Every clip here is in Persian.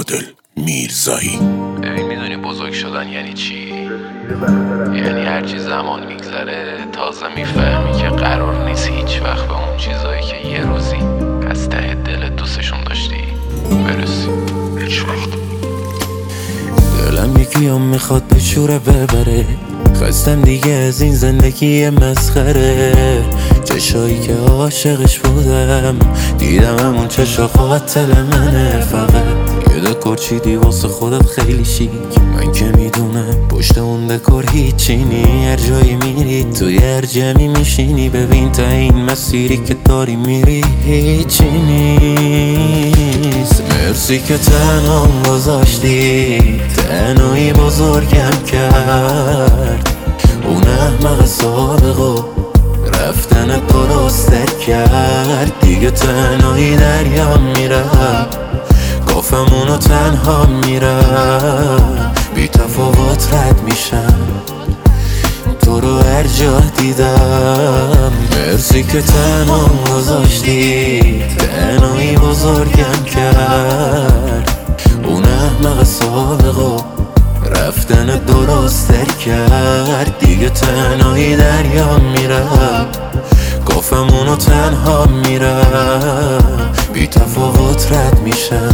عادل میرزایی. ببین میدونی بزرگ شدن یعنی چی؟ یعنی هرچی زمان میگذره تازه میفهمی که قرار نیست هیچ وقت به اون چیزایی که یه روزی از ته دلت دوستشون داشتی برسی. هیچ وقت. دلم یکیام میخواد به شوره ببره، خواستم دیگه از این زندگی مسخره. چشایی که عاشقش بودم دیدم همون چشا قاتل منه. فقط یه دکور چیدی واسه خودت خیلی شیک، من که میدونم پشت اون دکور هیچی نی. هر جایی میری توی هر جمعی میشینی، ببین تا این مسیری که داری میری هیچی نیست. مرسی که تنهام گذاشتی، تنهایی بزرگم کرد. اون احمق سابقو رفتن درستر کرد. دیگه تنهایی دریام میرم، گفتم اونو تنها میرم. بی تفاوت رد میشم، تو رو هر جا دیدم. مرسی که تنها گذاشتی، تنهایی بزرگم کرد. اون احمق سابقو رفتن درستر کرد. دیگه تنهایی دریام میرم، گفتم اونو تنها میرم. بی تفاوت رد میشم،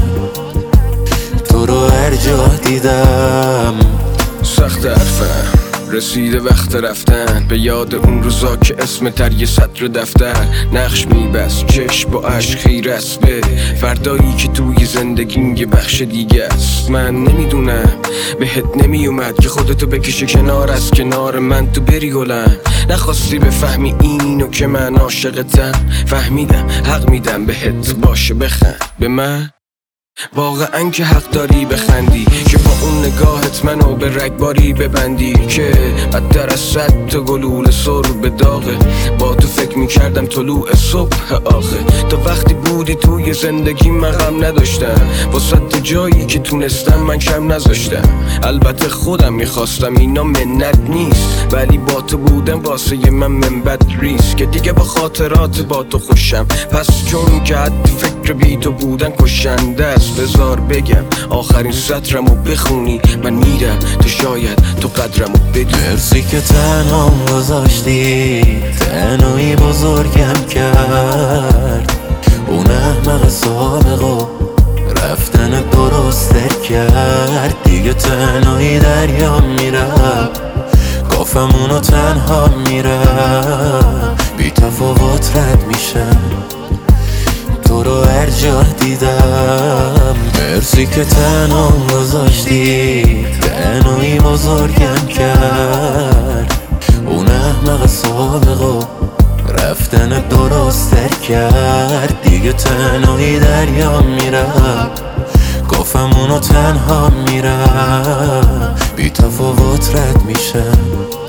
تو رو هر جا دیدم. سخت حرفم رسیده وقت رفتن، به یاد اون روزا که اسم در یه سطر دفتر نقش میبست چشم با عشق خیر است به فردایی که توی زندگیم یه بخش دیگه است. من نمیدونم بهت نمیومد که خودتو بکشه کنار از کنار من تو بری گلم. نخواستی بفهمی اینو که من عاشقتم، فهمیدم حق میدم بهت باشه بخند به من. واقعا که حق داری بخندی که با اون نگاهت منو به رگباری ببندی که بدتر از 100 تا گلوله سر به داغه. با تو فکر میکردم طلوع صبح آخه. تا وقتی بودی توی زندگی من غم نداشتم، واسه جایی که تونستم من کم نذاشتم. البته خودم میخواستم اینا منت نیست، ولی با تو بودم واسه من منبت ریست که دیگه با خاطرات با تو خوشم. پس چون که حد فکر بی تو بودن کشنده است، بذار بگم آخرین سطرمو بخونی من میرم تو شاید تو قدرمو بدی. مرسی که تنهام گذاشتی، تنهایی بزرگم کرد. اون احمق سابقو رفتن درستر کرد. دیگه تنهایی دریام میرم، گفتم اونو تنها میرم. بی تفاوت رد میشم، تو رو هر جا دیدم. مرسی که تنها گذاشتی، تنهایی بزرگم کرد. اون احمق سابقو رفتن درستر کرد. دیگه تنهایی دریام میرم، گفتم اونو تنها میرم. بی تفاوت رد میشم،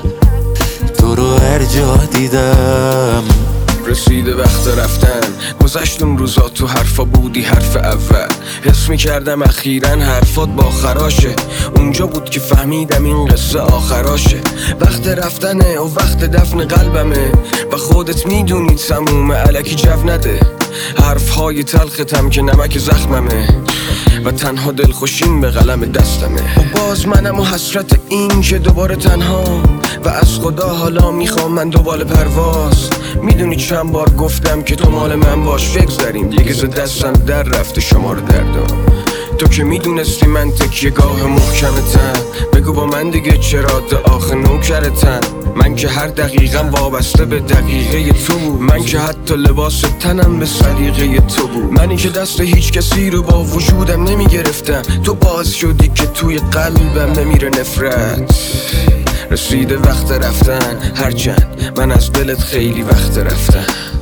تو رو هر جا دیدم. رسیده وقت رفتن، گذشت اون روزا تو حرفا بودی حرف اول. حس میکردم اخیراً حرفات با خراشه، اونجا بود که فهمیدم این قصه آخراشه. وقت رفتنه و وقت دفن قلبمه و خودت میدونی تمومه، الکی جو نده. حرفهای تلختم که نمک زخممه و تنها دلخوشیم به قلم دستمه. و باز منم و حسرت این که دوباره تنها و از خدا حالا میخوام من دوباره پرواز. میدونی چند بار گفتم که تو مال من باش، بگذاریم دیگه ز دستم در رفته شمار دردم. تو که میدونستی من تکیه گاه محکمتم، بگو با من دیگه چرا آخه نوکرتم. من که هر دقیقم وابسته به دقیقه تو بود، من که حتی لباس تنم به سلیقه تو بود. منی که دست هیچ کسی رو با وجودم نمیگرفتم، تو باز شدی که توی قلبم نمیره نفرت. رسیده وقت رفتن، هرچند من از دلت خیلی وقت رفتم.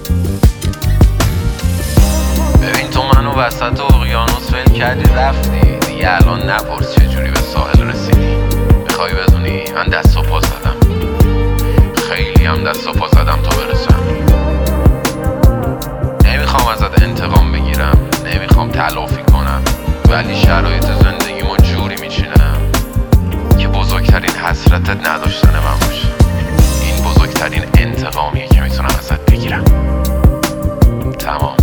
ببین تو منو وسط اقیانوس ول کردی رفتی، دیگه الان نپرس چجوری به ساحل رسیدی. میخوای بدونی من دست و پا زدم، خیلی هم دست و پا زدم تا برسم. نمیخوام ازت انتقام بگیرم، نمیخوام تلافی کنم، ولی شرایط زندگیمو جوری میچینم که بزرگترین حسرتت نداشتن من باشه. این بزرگترین انتقامیه که میتونم ازت بگیرم. تمام.